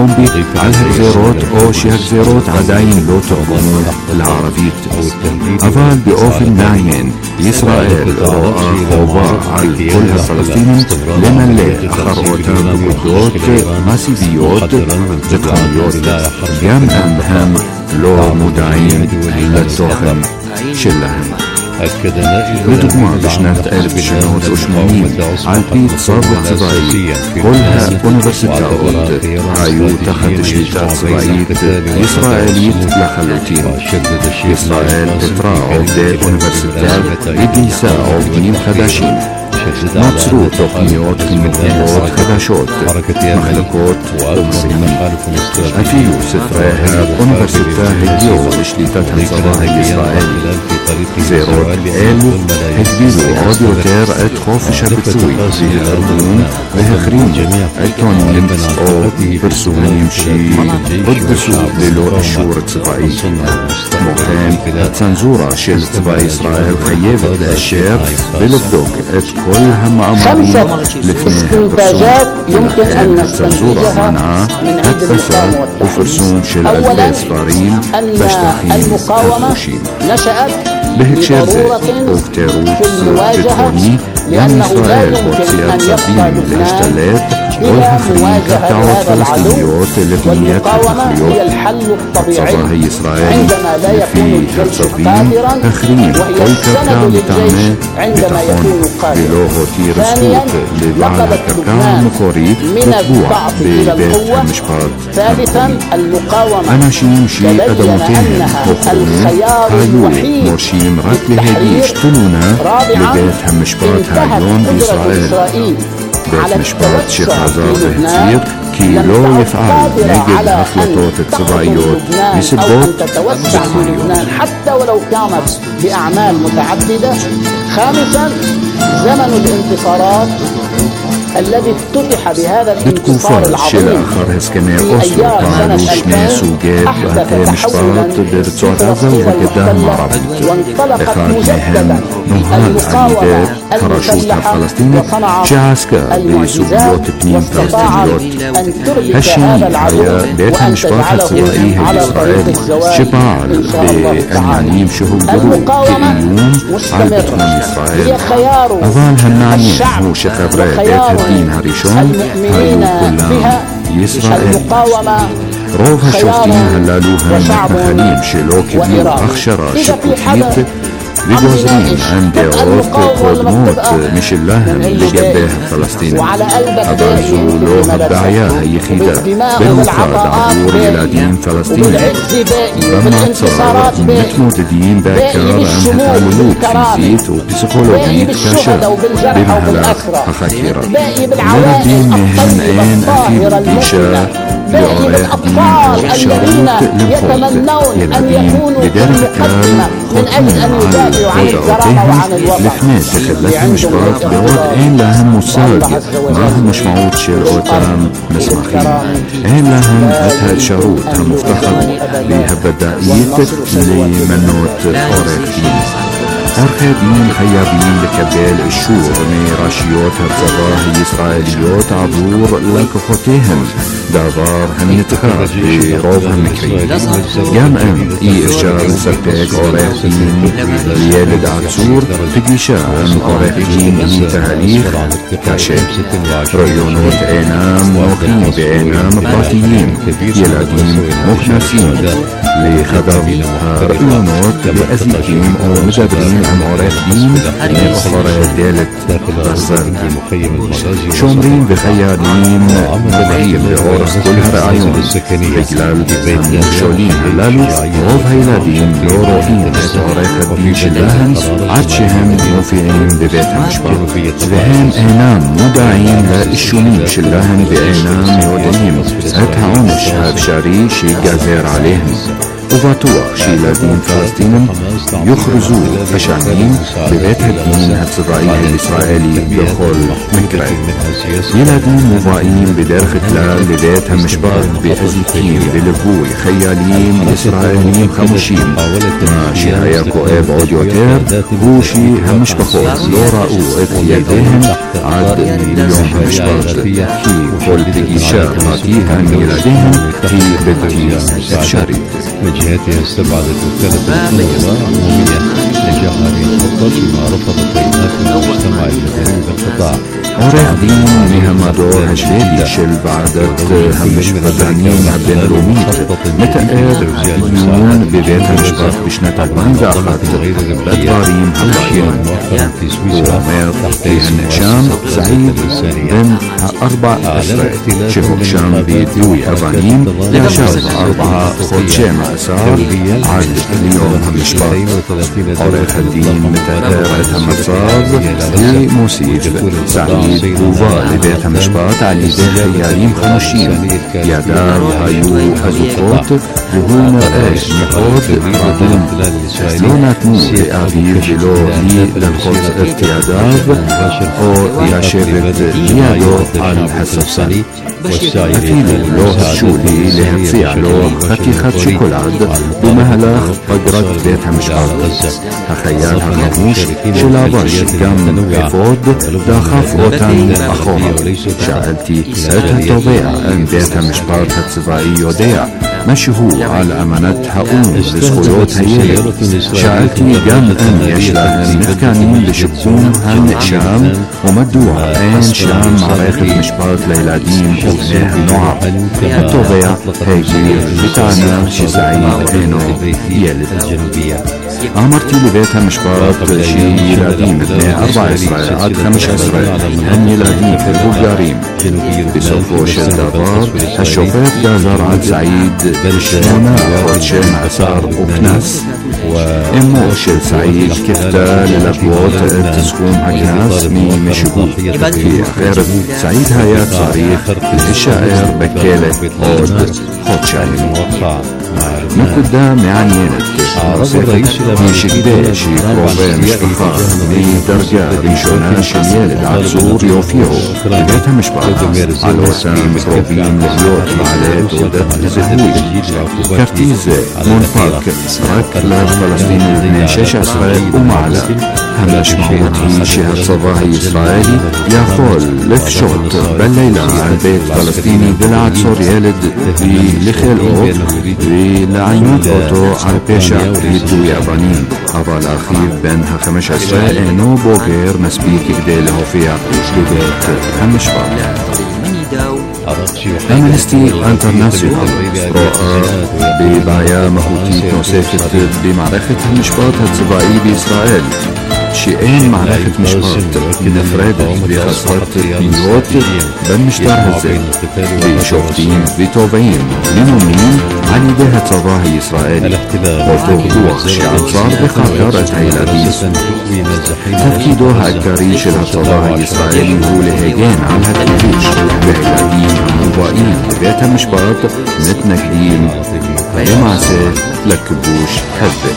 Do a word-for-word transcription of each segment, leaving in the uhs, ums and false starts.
בי על הגזירות או שהגזירות עדיין לא תורגמו לערבית. אבל באופן מעניין ישראל רואה חובה על כל הפלסטינים למלא אחר אותם פקודות מסיביות ותחומיות, גם אם הם לא מודעים לתוכן שלהם. לדוגמה, בשנת אלף תשע מאות ושמונים, על פי צו צבאי, כל האוניברסיטאות היו תחת שליטה צבאית ישראלית לחלוטין. ישראל פיטרה עובדי אוניברסיטה וגייסה עובדים חדשים. נוצרו תוכניות חינוכיות חדשות, מחלקות ומורים. אפילו ספרי האוניברסיטה הגיעו לשליטת הצבא הישראלי. גזירות אלו הגבילו עוד יותר את חופש הביטוי והארגון והחרימו עיתונים או פרסומים שהודפסו ללא אישור צבאי. כמו כן, הצנזורה של צבא ישראל חייבת לאשר ולבדוק את כל המאמרים לפני הפרסום, ולכן הצנזורה מנעה הדפסה ופרסום של אלפי ספרים בשטחים הכבושים. בהקשר זה, חוק תירוץ ביטחוני, גם ישראל הוציאה צווים להשתלט או להחרים קרקעות פלסטיניות לבניית התנחלויות. הצבא הישראלי לפי הצווים החרים כל קרקע מטעמי ביטחון ולא הותיר זכות לבעל הקרקע המקורית לתבוע בבית המשפט המקומי. אנשים שאדמותיהם הוחרמו היו מורשים רק להגיש תלונה לבית המשפט העליון בישראל. בית משפט שחזר והצהיר כי לא יפעל נגד החלטות צבאיות מסיבות ביטחוניות. حتى ولو كانت بأعمال متعددة. خامسا زمن الانتصارات الذي افتتح بهذا الانتصار العظيم שלאחר הסכמי אוסלו פעלו שני סוגי בתי משפט ברצועת עזה ובגדה המערבית. אחד מהם נוהל על ידי הרשות הפלסטינית שעסקה בסוגיות פנים פלסטיניות. השני היה בית המשפט הצבאי הישראלי שפעל בעניינים שהוגדרו כאיום על ביטחון ישראל. אבל המעניין הוא שחברי בית הדין הראשון היו כולם ישראלים. רוב השופטים הללו הם מתנחלים שלא קיבלו הכשרה שיפוטית וגוזרים עם דעות קודמות משלהם לגבי הפלסטינים. אבל זו לא הבעיה היחידה, במיוחד עבור ילדים פלסטינים. במעצר מתמודדים בעיקר עם התעללות פיזית ופסיכולוגית קשה במהלך החקירה. לרבים מהם אין אפילו גישה לעורך דין או אפשרות למחות. ילדים בדרך כלל חותמים על הודעותיהם לפני תחילת המשפט בעוד אין להם מושג מה המשמעות של אותם מסמכים. אין להם את האפשרות המובטחת והוודאית למנות עורך דין. עורכי דין חייבים לקבל אישור מרשויות הצבא הישראליות עבור לקוחותיהם, דבר הנדחה ברוב המקרים. גם אם אי אפשר לספק עורך דין לילד עצור, פגישה עם עורך דין היא תהליך קשה. רעיונות אינם נוחים ואינם פרטיים. ילדים מוכנסים לחדר הרעיונות באזיקים או מדברים עם עורך דין מאחורי דלת ברזל. שומרים וחיילים נובעים לאורך כל הרעיון. בגלל המכשולים הללו רוב הילדים לא רואים את עורך הדין שלהם עד שהם מופיעים בבית המשפט, והם אינם מודעים לאישומים שלהם ואינם יודעים את העונש האפשרי שיגזר עליהם. وبطوح شيلادين فلسطين يخرجوا أشعنين ببيت الدين الصداعي الإسرائيلي بكل مكرة. يلادين مضائين بدار ختلال لبيت همشبات بأزيكين بلبوي خيالين إسرائيليين خموشين ما شهايا كوئب عوديوتير هوشي همش بخوز لو رأوا إذ يديهم عد اليوم همشبات كي كل تجيشا غاتيها ميلادهم هي بدتي الشريط. من جهتها استبعدت وكالة القوى العمومية لجهاري الخطة بما رفضت بيانات المجتمع المدني بالقطاع. عرق دين مهمدو هجليلي شل بعدت همش بدانين بين روميت متأر ديون ببيت همشبات بشنة أربعين داخت بدواريم هبحين ومير فيهن شام سعيد بن أربع أسرع شهو شام بدوي أبانيم يشاف أربعة خدشة مأسار عد اليوم همشبات. عرق الدين متأر همصاب لموسيف سعيد بوفا لبيت همشبات على يدي خياليم خموشين يدار هايو هزوكوت وهو مرآش نقود رادين لونات مو بأبير بلو لي لنخوص ارتياداف او ياشرت ليادو على الحسفسان أفيلو لو هشولي لهتصيع لو خكيخة شوكولاد بمهلخ قدرت بيت همشبات هخيال هخموش شلابش قام افود داخف اوتان أخوها شعلتي ستة طبيعة أن بيتها مشبات هتصفائي يوديع مشهو على أمانتها أم لسخيوت هيلي شعلتي قام أن يشلال مكانين لشبكون هن شام ومدوها أين شام معريخة مشبات ليلادين وبنيه نوع الطبيعة هيجي بتاعنا شي سعيد إنو يلد أمرتي لبيتها مشبات شي يلادين بنيه أربع إسرائيل عد خمس إسرائيل هن يلادين في البلغاريم بصفو شدابار هالشوفيت جازر عد سعيد شنونا خدشة معسار وكناس إمو شل سعيد كفتا للأبوات تسكوم هكناس مي مشهو في غير سعيد هايات صاريخ الشاعر بكيلة عود خدشة من قدام يعني في شدة شي بروبين مشتخار بدرجة ريشونا شليل العزور يوفيو بيتها مش بعض على وسام ميكروبين لبيوت معلات ودت زهوي كارتيزة منفاك رك لفلسطين وبنين شاش إسرائيل ومعلا همش محوطي شهر صباحي إسرائيلي ياخول لفشوت بالليلة عن بيت فلسطيني بلعد صور يالد بلخيل أوف بلعينوت أوتو على بيشا بيدو يابانين هذا الأخير بينها خمش أسرائيل إنو بوغير نسبيك كده له فيها لبيت همش بعض. أمنستي انترناسيونال رؤى ببعيا مهوتي نوسيفت بمعركة همشبات الصبائي بإسرائيل شيئين معركة مشبات نفرادة بخاصة بيوت بمشتر هزين بشوفتين بتوبعين لنومين عن يديها صباحي إسرائيل وتوضوح شعصار بقاطرة هيلادين تفكيدوها الكريش الصباحي إسرائيلي هو لهيجين عن هالكريش بهيلادين مضائين ببيتها مشبات متنكدين فيمعسي لكبوش هزة.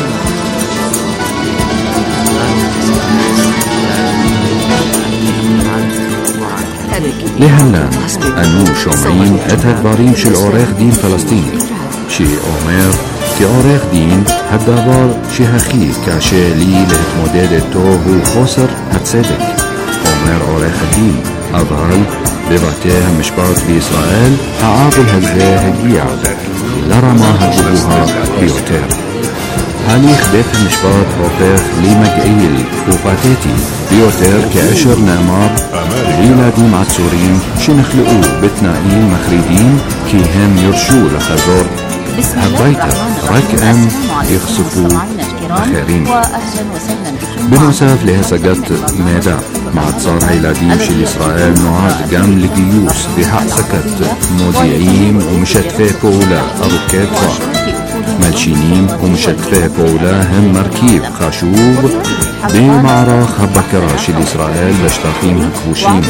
لهلا أنو شومعين أتت باريم شل أوريخ دين فلسطيني شي أومير كي أوريخ دين هدابار شي هخي كاشي لي لهتمودد التوه وخسر هتصدق أومير أوريخ دين أظهر ببعتها مشبات بإسرائيل هعابل هزه هجيع لرما هجبوها بيوتير هاليخ بيت مشبات روبيخ لي مجعيل وفاتيتي بيوتير كأشر نامار ليلادي معتسورين شنخلقوا بتنائيل مخريدين كي هم يرشو لخزور هبايتا رك ام يخصفوا أخيرين بنوسف لهسجت ميدا مع تصار هيلادين شل إسرائيل نوعات قام لجيوس بحق سكت مذيعين ومشتفه بولا أروكيت ملشينين ومشتفه بولا هم مركيب خاشوب بمعرخ هبكراش الإسرائيل بشتاقين هكبوشين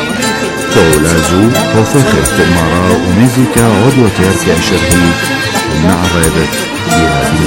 بولا زو وفخت مرا ومزيكا عدوة تركي أشرهي מערבת ילדים.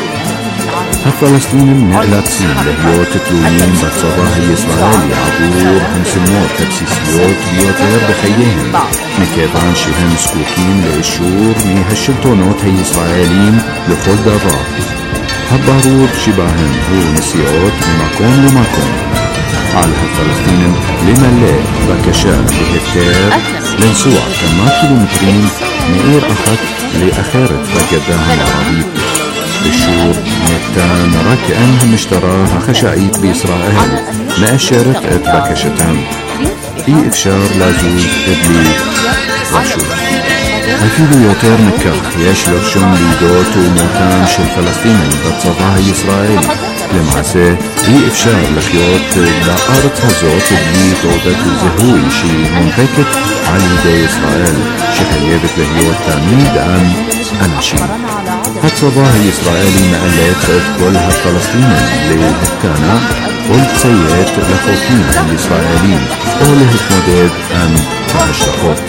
הפלסטינים נאלצים להיות תלויים בצבא הישראלי עבור המשימות הבסיסיות ביותר בחייהם, מכיוון שהם זקוקים לאישור מהשלטונות הישראלים לכל דבר. הברור שבהם הוא נסיעות ממקום למקום. על הפלסטינים למלא בקשה להיתר לנסוע כמה קילומטרים מעיר אחת לאחרת בגדה המערבית. אישור ניתן רק אם המשטרה החשאית בישראל מאשרת את בקשתם. אי אפשר לזוז בלי רשות. אפילו יותר מכך, יש לרשום לידות ומותן של פלסטינים בצבא הישראלי. למעשה, אי אפשר לחיות בארץ הזאת בלי תעודת זיהוי שהיא מונפקת על ידי ישראל, שחייבת להיות תמיד עם אנשים. הצבא הישראלי מאלץ את כל הפלסטינים להתקנא או לציית לחוקים הישראלים או להתמודד עם ההשלכות.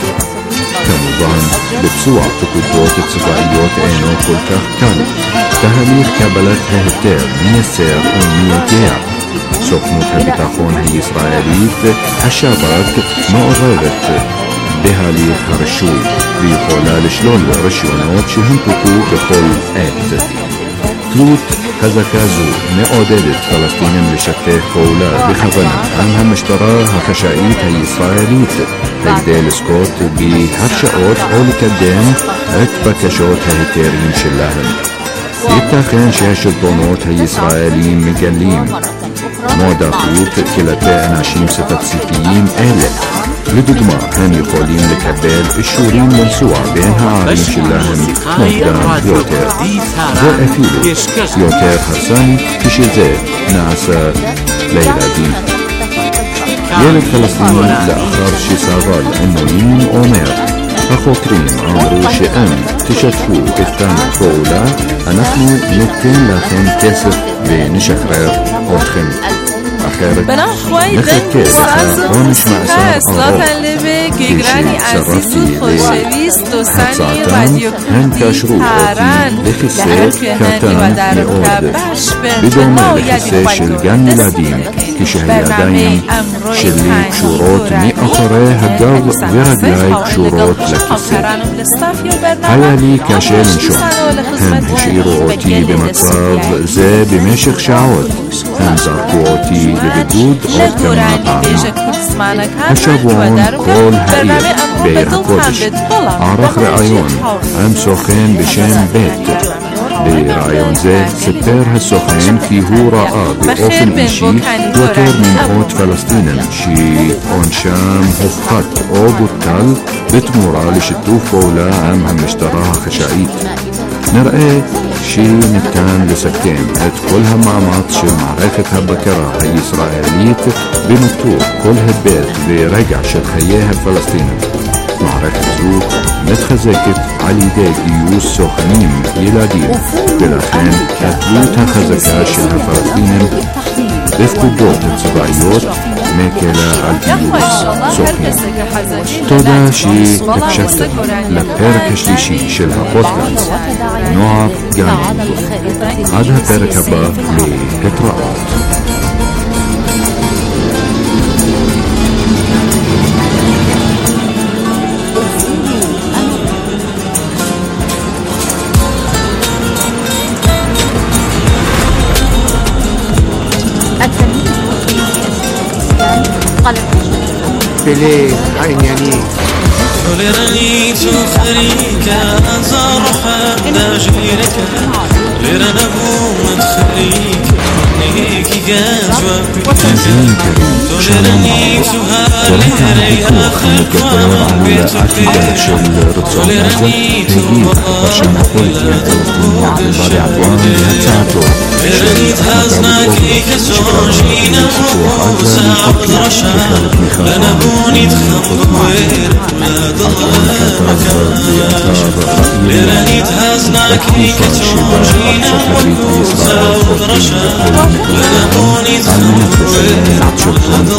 כמובן, ביצוע פקודות צבאיות אינו כל כך קל. תהליך קבלת ההיתר מייסר ומייגע. סוכנות הביטחון הישראלית, השב"כ, מעורבת בהליך הרישוי ויכולה לשלול רישיונות שהונפקו בכל עת. תלות חזקה זו מעודדת פלסטינים לשתף פעולה בכוונה עם המשטרה החשאית הישראלית כדי לזכות בהרשאות או לקדם את בקשות ההיתרים שלהם. ייתכן שהשלטונות הישראלים מגלים מועדפות כלפי אנשים ספציפיים אלה. לדוגמה, הם יכולים לקבל אישורים לנסוע בין הערים שלהם מוקדם יותר, ואפילו יותר חסן כשזה נעשה לילדים. ילד פלסטיני לאחר שסבל עינויים אומר, החוקרים אמרו שאם תשתפו איתנו פעולה, אנחנו ניתן לכם כסף ונשחרר אתכם. بنا خوای دن ساز و موسیقی اصلاح لبه که گرانی عزیزو خوشویست و سنی رادیو کردی تاران لحر کهنی و در کبش بنا و یدی خواهی دستیم برنامه امروی شروط مئخره هداو ورقلاي شروط لكسي هيالي كاشل نشو هم هشيرو اوتي بمطاف زي بمشق شعوت هم زرقو اوتي لبدود او كما طعنا هشابون كل هاية بير هكودش عرخ رأيون هم سوخين بشين بيت برأيون زي سبتر هالسوخين كي هو رأى بأوفن إشي يوتر من قوت فلسطين شي أونشام هفخت أو بطل بتمورا لشتوف بولا عم هم اشتراها خشائيت نرأي شي نتان لسكتين ات كلها معمط شي معركة هبكرة هي إسرائيليت بمطور كل هبيت برجع شتخياها الفلسطين معركة زو متخزكت على يدي جيوش سخنين يلادين بالأخير أثبوتها خزكة شلها فلسطين بفقدوت الصبايوت ماكلة على الجيوش سخنين تودا شي تبشكل لبيرك شليشي شلها بودكاست نوع جانب عادها بيركبا لهتراءات بليه عينياني لرني تخريك أزرح داجيرك لرنا بوم تخريك نيكي جاجوا تنزيل كريم شالوم عبر ولكن بكوخ مقدر على عتيدة شل رضوان نزل هيجيب برشا مقول يا فلسطيني على باري عدوان بهتساعته لرني تهزناكي كزوجينا وسعب رشا لنا بوني تخموير ما ضلك لرني تهزناكي كزوجينا وسعب رشا لنا بوني تخموير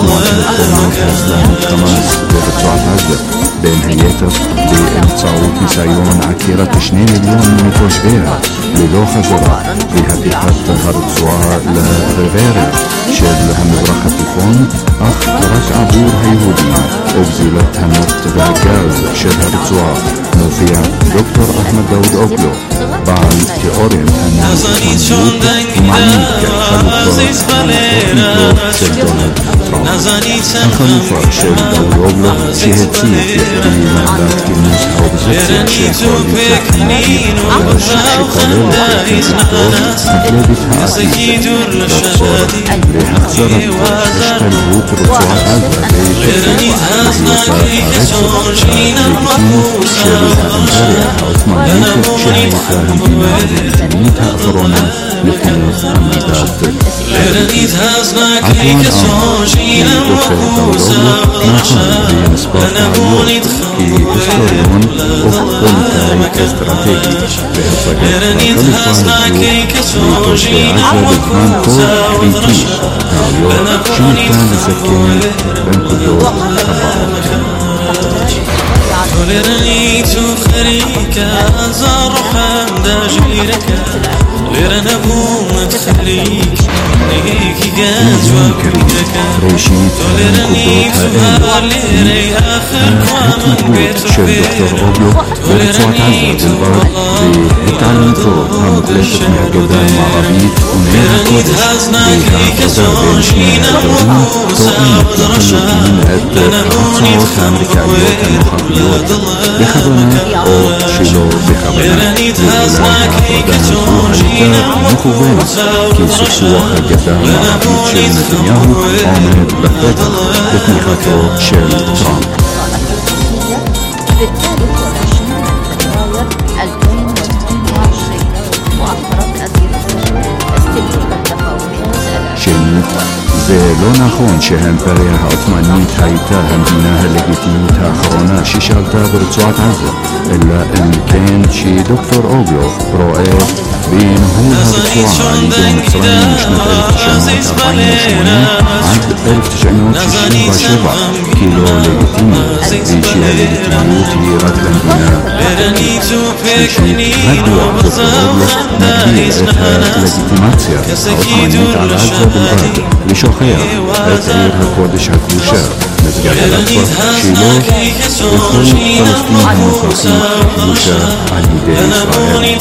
بين هياتف بإمتصاوت ניסיון עקירת שני מיליון מתושביה ללא חזרה והפיכת הרצועה לרווריה של המזרח התיכון, אך רק עבור היהודים, וגזילת הנפט והגז של הרצועה, מופיע דוקטור אחמד דאוד אוגלו, בעל תיאוריית הנאציות ומעניק חלופה לתוכניתו של דונלד טראמפ. החלופה של דאוד אוגלו שהציג במהלך כינוס האופוזיציה של קואליציית הנאצית החדש שכולל מפלגת העתיד לצורך להחזרת השתלבות רצועת עזה בהיותה הרצף הלגיטימי של האימפריה העות'מאנית שהייתה המדינה הלגיטימית האחרונה לפני המנדט הבריטי. עטואן עמר, דוקטור אוגלו, נכון במספר פעולות כהיסטוריון ופוליטאי אסטרטגי בהצגת החלופה הזו לתושבי עזה בזמן כה קריטי, טעויות שניתן לסכם בנקודות הבאות. ولرني تخريك أزار حمد جيرك لرنا بومت خليك نيك جاز وكريك ولرني تفار لري آخر ومن بيت دكتور أوغلو برצועת עזה בלבד בהתעלמותו המוחלטת מהגדה המערבית ומהקודש וההפרדה בין שני האזורים תואמת לחלוטין את ההצעות האמריקאיות הנוכחיות בכוונה או שלא בכוונה. ואולי ההפרדה הזו הייתה מכוונת כי סכסוך הגדה המערבית של נתניהו עומד בפתח בתמיכתו של טראמפ. שנית, זה לא נכון שהאימפריה העות'מאנית הייתה המדינה הלגיטימית האחרונה ששלטה ברצועת עזה, אלא אם כן שדוקטור אוגלו רואה בניהול הרצועה על ידי מצרים משנת אלף תשע מאות ארבעים ושמונה עד אלף תשע מאות שישים ושבע כלא לגיטימי, ושהלגיטימיות היא רק למדינה העות'מאנית. שלישית, מדוע דוקטור אוגלו מגדיר את הלגיטימציה העות'מאנית על עזה בלבד ושוכח את עיר הקודש הכבושה, מסגד אל-אקצא, שילה וכל פלסטין הנוכחית הכבושה על ידי ישראל.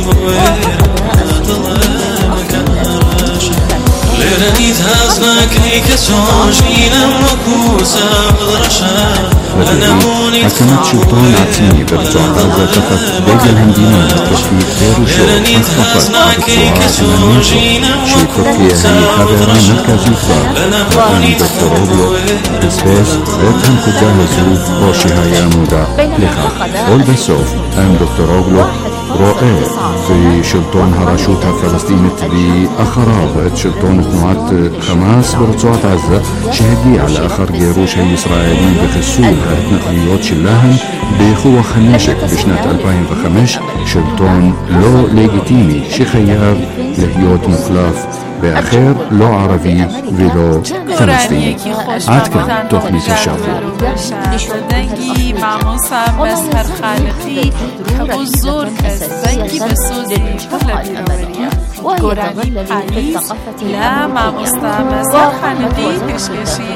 لرنيت هازناك هيك سوجينا وكوسا ودرشا הקמת שלטון עצמי ברצועת עזה תחת דגל המדינה בתשתית פירושו הכפפת הרצועה אל הנטו שטורקיה היא חברה מרכזית בה, וכאן דוקטור אוגלו פספס את הנקודה הזו או שהיה מודע לכך. ולבסוף, האם דוקטור אוגלו רואה בשלטון הרשות הפלסטינית ואחריו את שלטון תנועת חמאס ברצועת עזה שהגיע לאחר גירוש הישראלים וחיסול ההתנחלויות שלהם בכוח הנשק בשנת אלפיים וחמש, שלטון לא לגיטימי שחייב להיות מוחלף באחר לא ערבי ולא פלסטיני. עד כאן תוכנית השבוע. زندگی معموسا مظهر خالقی بزرگ از زنگی به سوزی پهلوی روریه گرانی پالیز لا معموسا مظهر خالقی کشکشی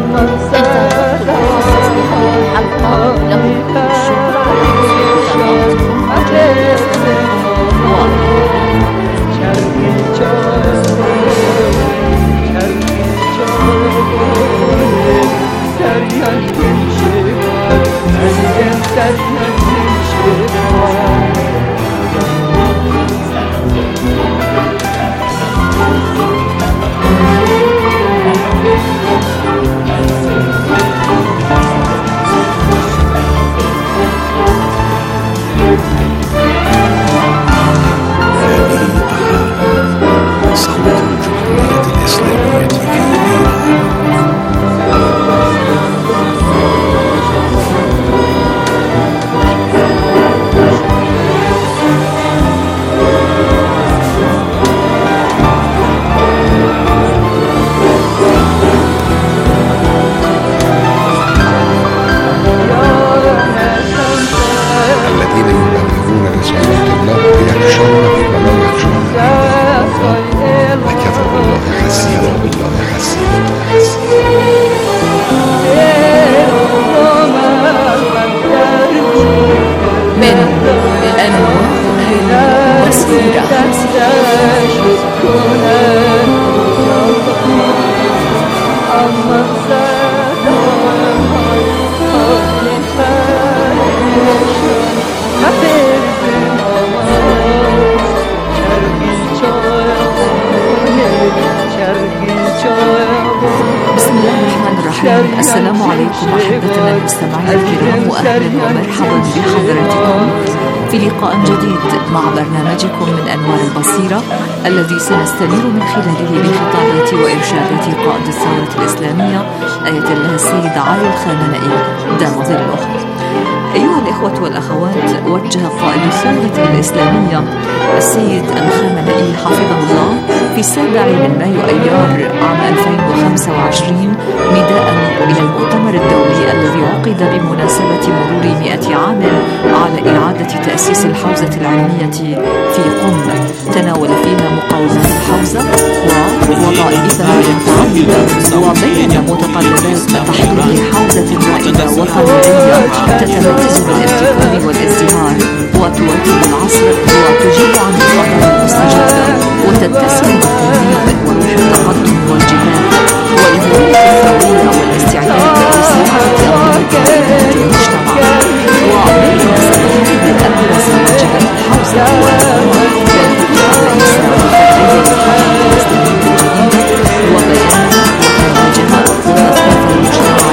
حلقة له شكرا السلام عليكم أحبتنا المستمعين الكرام، وأهلا ومرحبا بحضراتكم في لقاء جديد مع برنامجكم من أنوار البصيرة الذي سنستنير من خلاله بخطابات وإرشادات قائد الثورة الإسلامية آية الله السيد علي الخامنئي دام ظله. أيها الإخوة والأخوات، وجه قائد الثورة الإسلامية السيد الخامنئي حفظه الله في السابع من مايو أيار عام ألفين وخمسة وعشرين نداء إلى المؤتمر الدولي الذي عقد بمناسبة مرور مئة عام على إعادة تأسيس الحوزة العلمية في قم، تناول فيها مقومات الحوزة ووظائفها المتعددة، وبين متطلبات تحضير حوزة رائدة وطنية تتميز بالابتكار والازدهار وتواكب العصر وتجيب عن الخطر المستجدة وتتسم بالتنمية وروح التقدم والجهاد والهوية الثورية والاستعداد لصياغة أنظمة المجتمع. وبين سبب الأبرز واجبات الحوزة كالدكتور الرئيس الفكري للحركة الإسلامية الجديدة وبيان وتوجيهات مصرف المجتمع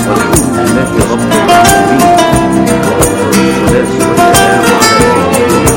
رب العالمين، والصلاة والسلام على سيدنا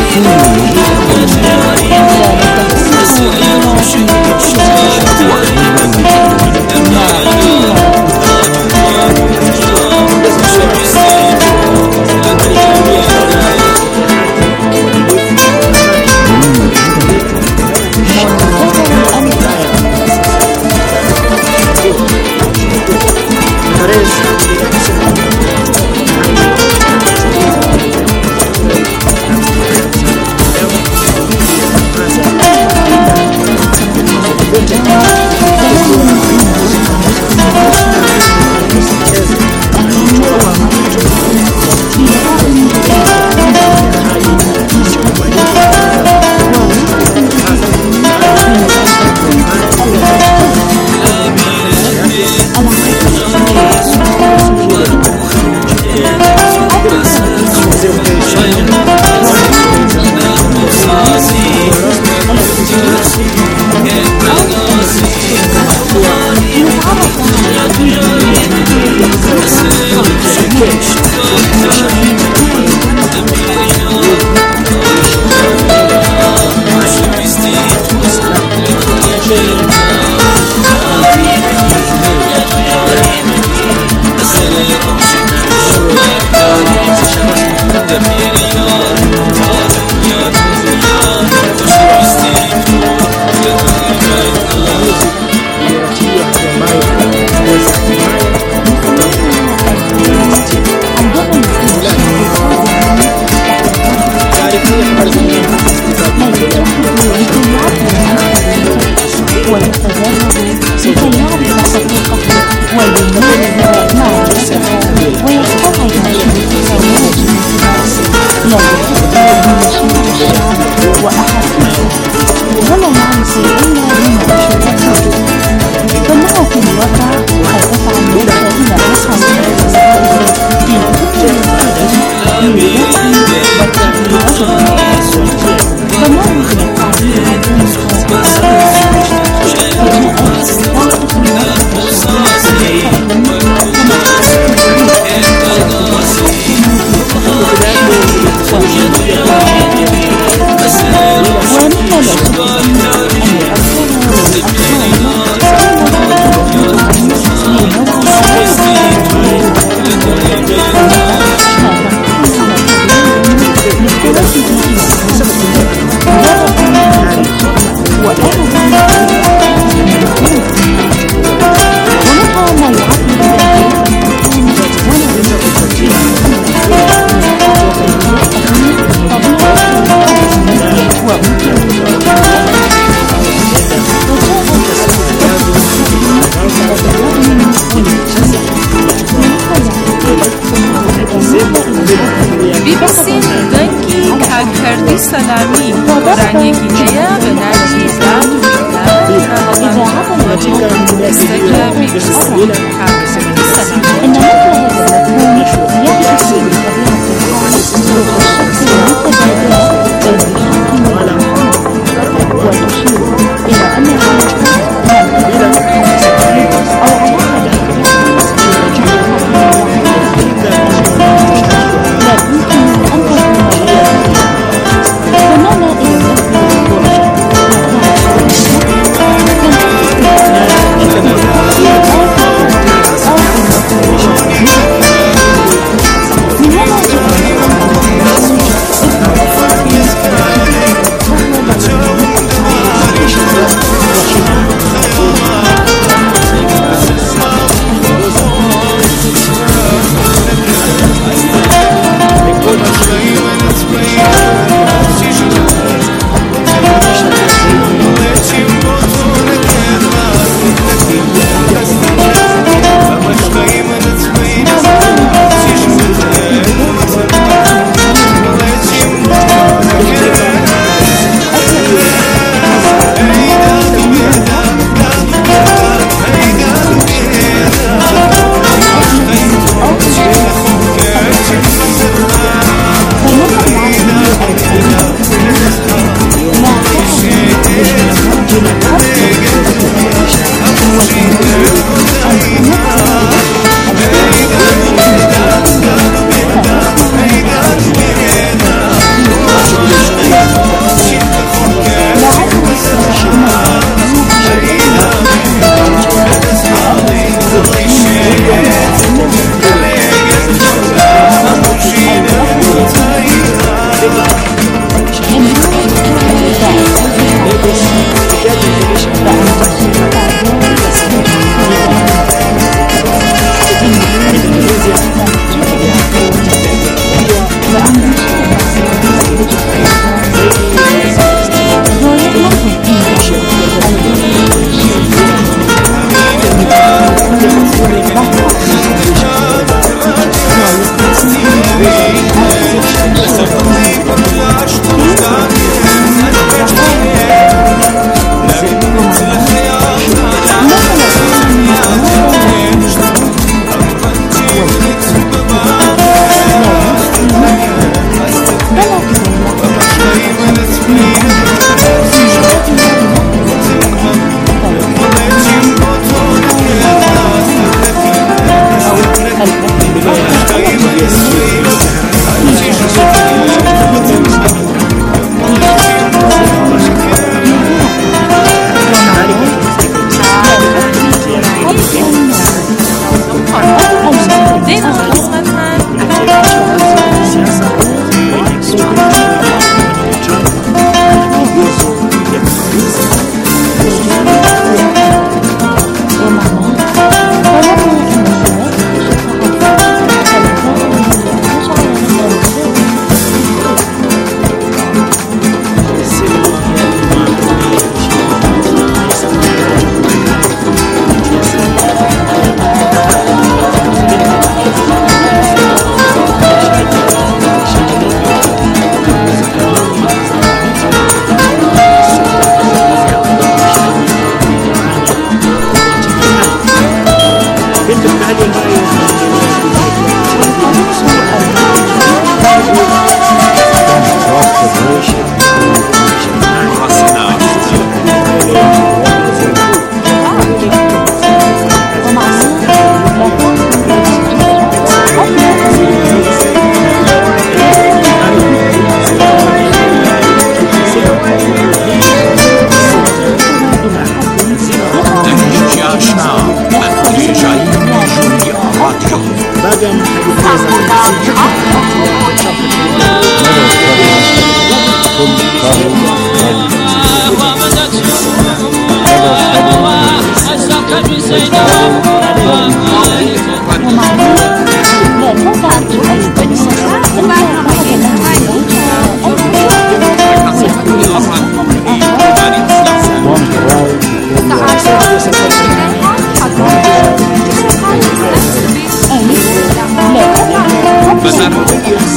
من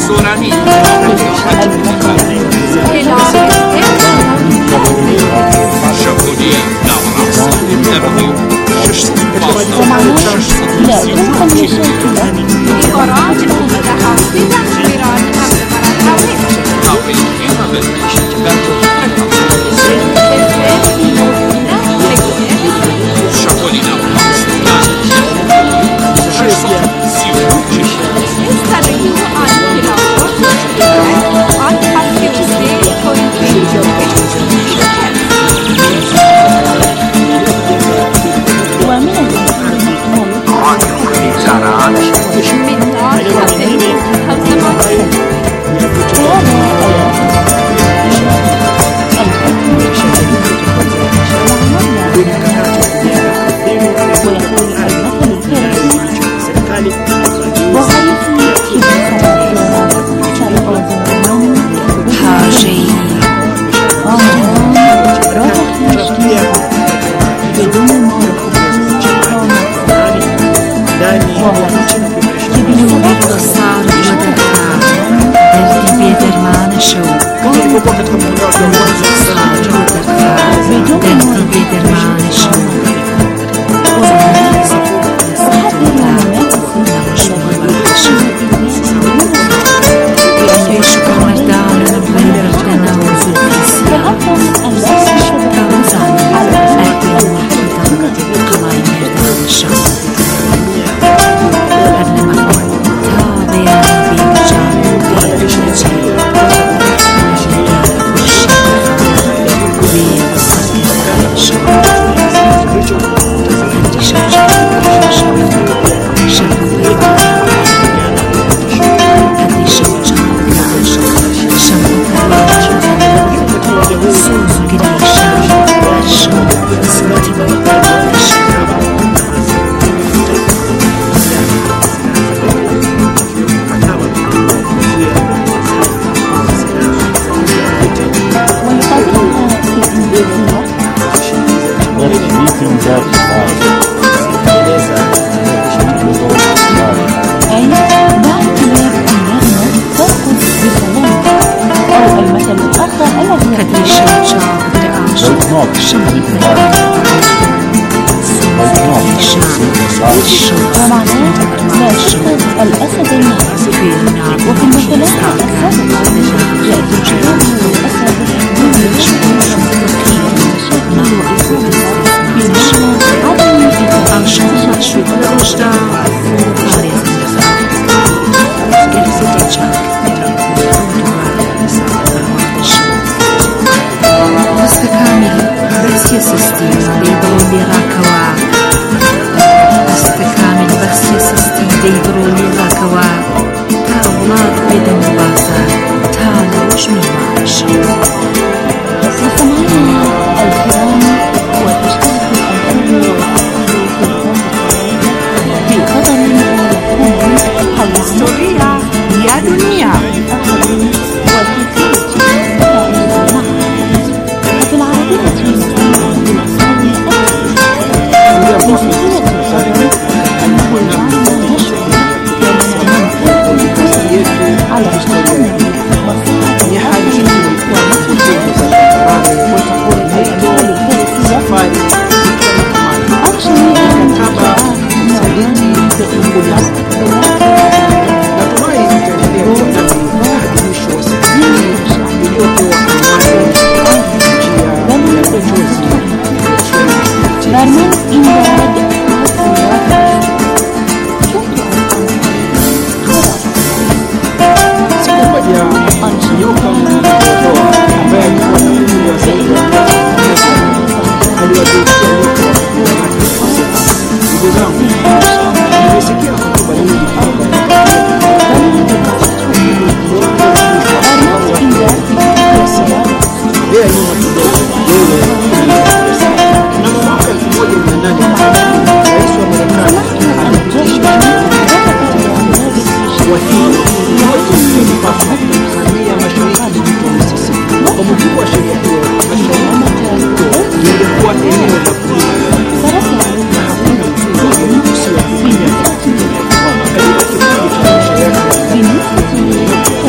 Thank you.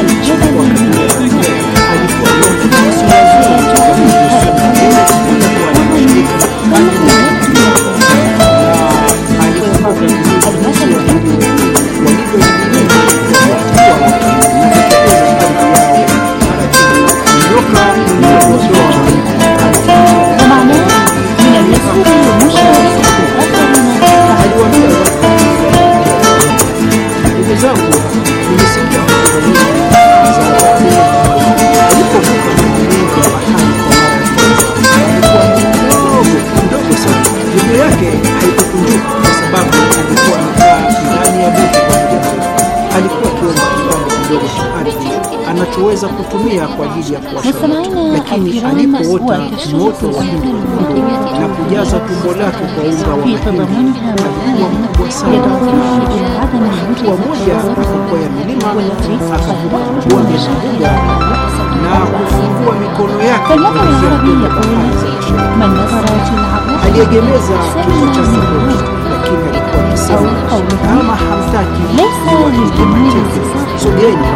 kidogo cha ardhi anachoweza kutumia kwa ajili ya kuwasha moto, lakini alipoota moto wa hindi nyekundu na kujaza tumbo lake kwa unga wa mahindi alikuwa mkubwa sana. Hatua moja akakwea milima, akavuka bonde la mbuga na kufungua mikono yake kuelekea kwenye bahari za mashariki. Aliegemeza kichwa chake kwetu, lakini alikuwa akisema, kama hamtaki niwapige mateke, sogeni.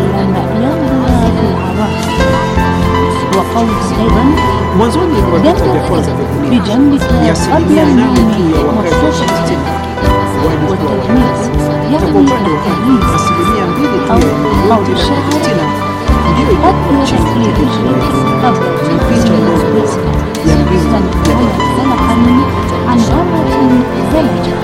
Mwanzoni mwa vita vya kwanza vya dunia, asilimia nane tu ya wakazi wa Palestina walikuwa Wayahudi, na kwa upande wa ardhi, asilimia mbili tu ya eneo lote la Palestina ndiyo ilikuwa chini ya Israeli. Ni picha ndogo ya mbingu ya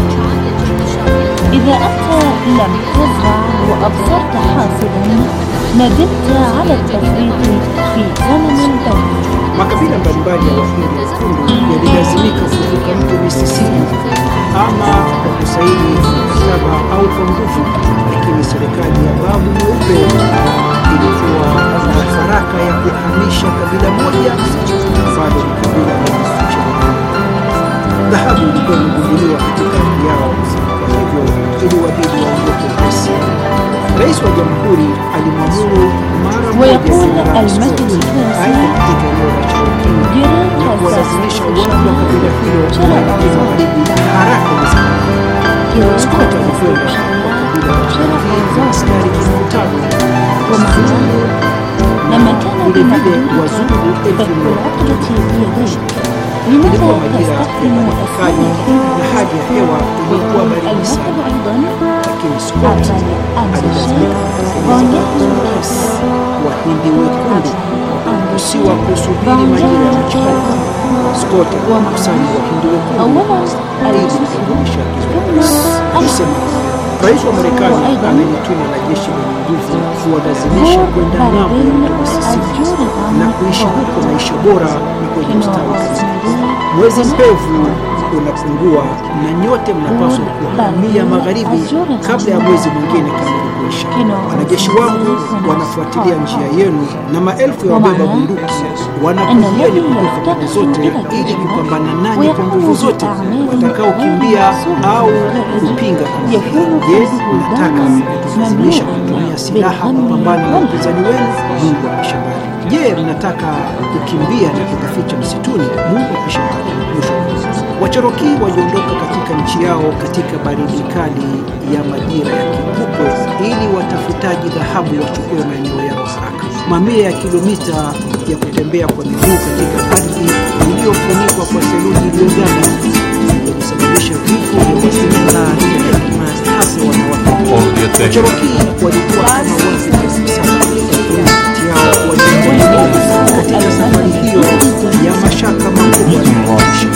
إذا أنت لم تزرع وأبصرت حاصدا ندمت على التفريط في زمن البرد. Makabila mbalimbali ya Wahindi wekundu yalilazimika kuvuka mto Mississippi ama kwa kusaini mkataba au kwa nguvu, lakini serikali ya Babu Mweupe ilikuwa na haraka ya kuhamisha kabila moja bado ni kabila la Misuche. Dhahabu ilikuwa imegunduliwa katika ardhi yao, kwa hivyo iliwabidi waondoke upesi. Rais wa Jamhuri alimwamuru mara moja aende katika eneo la Cherokee na kuwalazimisha watu wa kabila hilo kuelekea magharibi haraka iwezekanavyo. Scott alikwenda kwa kabila la Cherokee na askari elfu tano vilevile wazungu elfu moja. Ilikuwa majira ya baridi kali na hali ya hewa ilikuwa baridi sana, lakini Scott alilazimika kutekeleza uasi. Wahindi wekundu wakaruhusiwa kusubiri majira ya machipuko. Scott aliwakusanya Wahindi wekundu ili kudumisha kiongozi. Alisema, rais wa Marekani amenituma na jeshi lenye nguvu kuwalazimisha kwenda ng'ambo ya mto Mississippi na kuishi huko maisha bora na kwenye ustawi kamili. Mwezi mpevu unapungua na nyote mnapaswa kuhamia magharibi kabla ya mwezi mwingine kamili kuisha. Wanajeshi wangu wanafuatilia njia yenu na maelfu ya wabeba bunduki wanakujieni kutoka pande zote ili kupambana nanyi kwa nguvu zote watakaokimbia au kupinga amri hii. Je, mnataka kutulazimisha kutumia silaha kupambana na upinzani wenu? Mungu akishabari. Je, mnataka kukimbia na kujificha msituni? Mungu akishabari. Wacherokee waliondoka katika nchi yao katika baridi kali ya majira ya kipupwe ili watafutaji dhahabu wachukue maeneo yao haraka. Mamia ya kilomita ya kutembea kwa miguu katika ardhi iliyofunikwa kwa theluji iliyoganda ilisababisha vifo vya wasichana hasa wanawake. Wacherokee walikuwa kama watu elfu saba kati yao walikuwa katika safari hiyo ya mashaka makubwa ya maisha.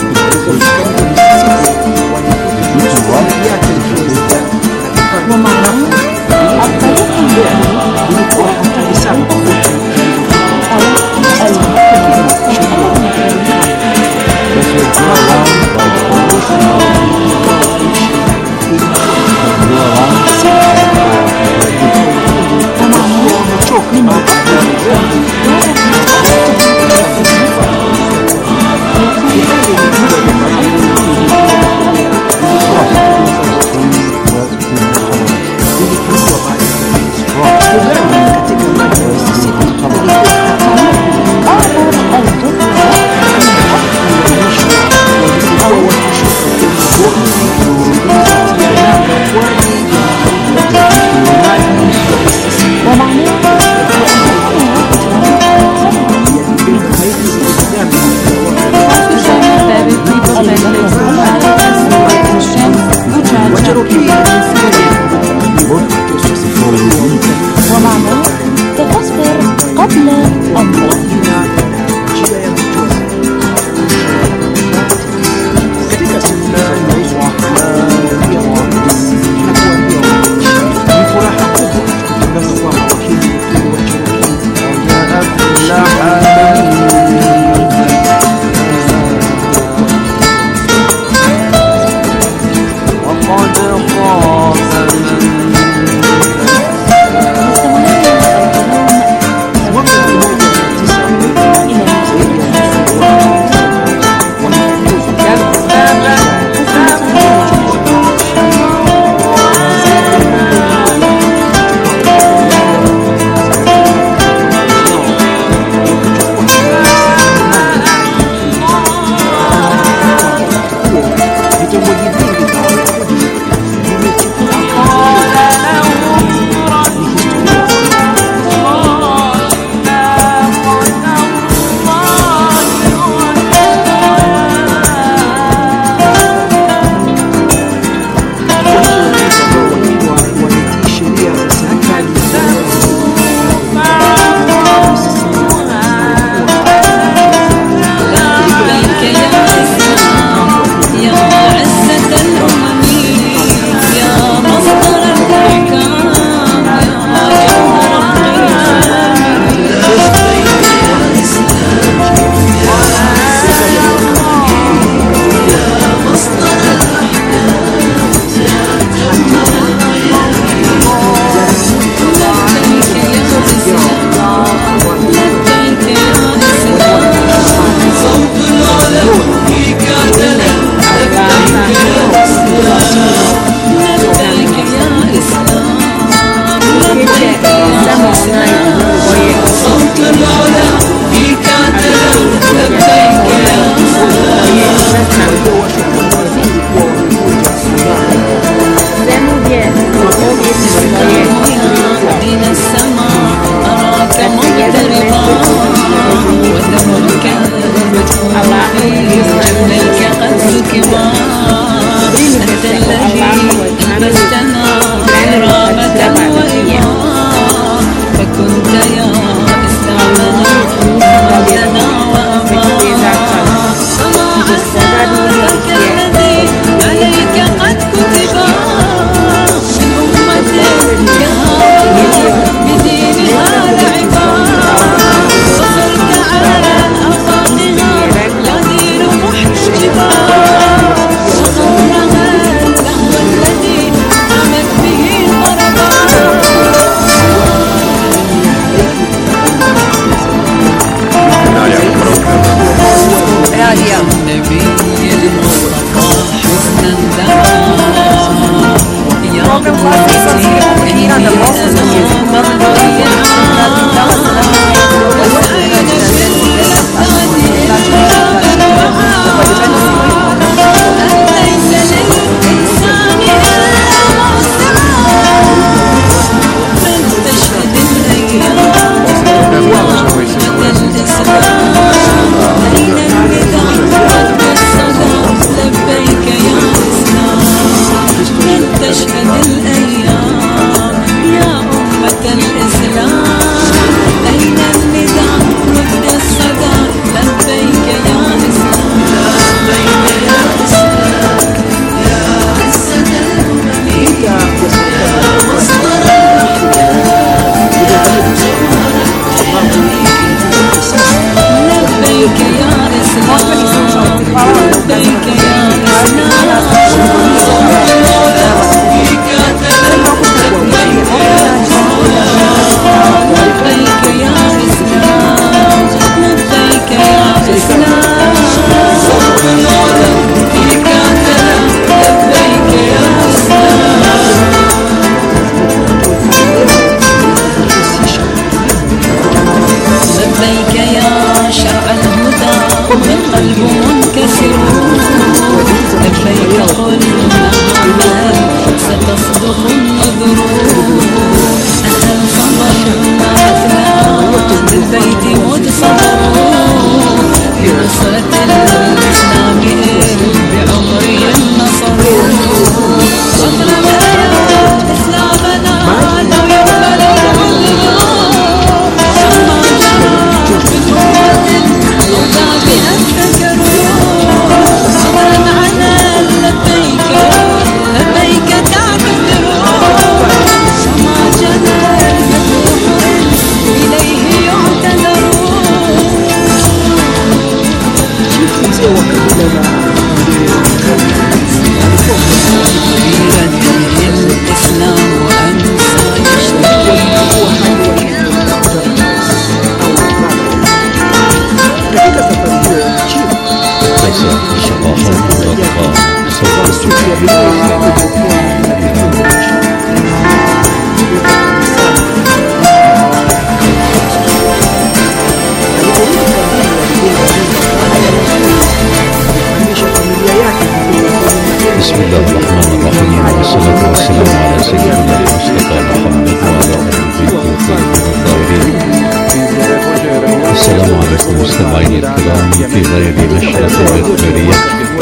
مستمعينا الكرام في غير نشرة إخبارية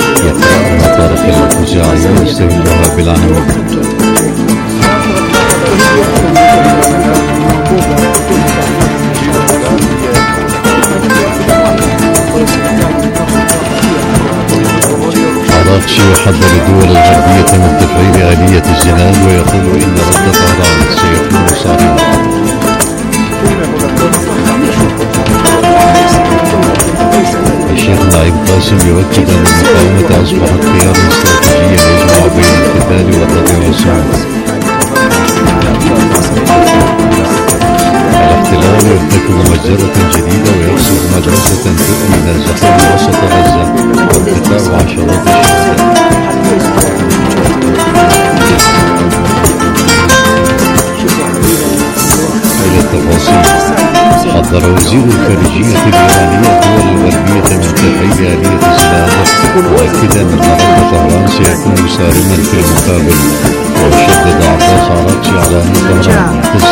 يقرأها طارق الفزاعي ويستهلها بالعناوين. عراقشي يحذر الدول الغربية من تفعيل آلية الزلال ويقول إن رد طهران سيكون صارما. الشيخ نايف قاسم يؤكد أن المقاومة أصبحت خيارا استراتيجيا يجمع بين القتال والرضا والصمود. الاحتلال يرتكب مجزرة جديدة ويقصف مدرسة تؤمن الزخم وسط غزة وارتفاع عشرات الشهداء. إلى التفاصيل. حذر وزير الخارجية الإيرانية الدول الغربية من تفعيل آلية السلاح مؤكدا أن رد طهران سيكون صارما في المقابل، وشدد عباس عراقشي على أن طهران